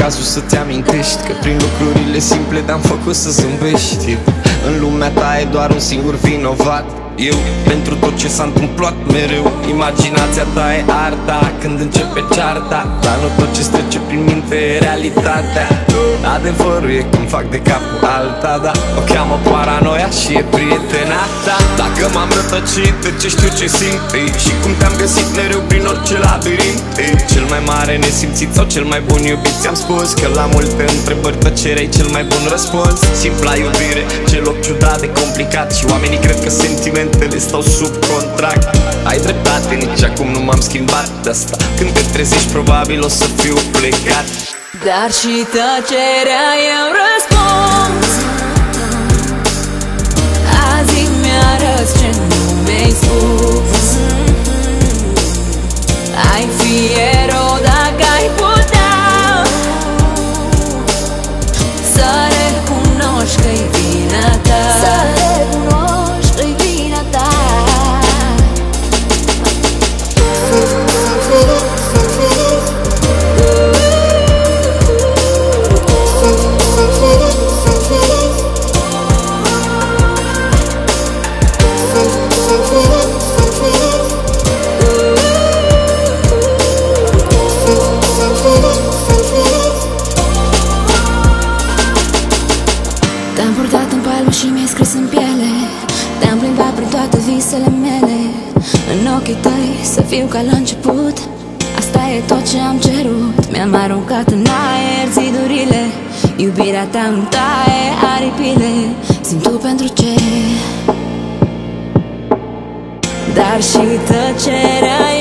cazul să te amintești că prin lucrurile simple te-am făcut să zâmbești. În lumea ta e doar un singur vinovat, eu, pentru tot ce s-a întâmplat mereu. Imaginația ta e arta când începe cearta, dar nu tot ce trece prin minte e realitatea. Adevărul e când fac de cap cu alta, da, o cheamă paranoia și e prietena ta. Dacă m-am rătăcit de ce știu ce simt, și cum te-am găsit mereu prin orice labirint, cel mai mare nesimțit sau cel mai bun iubit, ți-am spus că la multe întrebări tăcerea e cel mai bun răspuns. Simpla iubire, ce loc ciudat de complicat, și oamenii cred că sentimentele stau sub contract. Ai dreptate, nici acum nu m-am schimbat de asta. Când te trezești probabil o să fiu plecat. Dar și tăcerea eu răspuns. Azi mi-arăți ce nu mi-ai spus. Ai fi erou dacă ai putea să recunoști că-i vina ta. Să recunoști că-i vina ta. Te-am purtat în palme și mi-ai scris în piele. Te-am plimbat prin toate visele mele. În ochii tăi să fiu ca la început. Asta e tot ce am cerut. Mi-am aruncat în aer zidurile. Iubirea ta îmi taie aripile. Simt tu pentru ce. Dar și tăcerea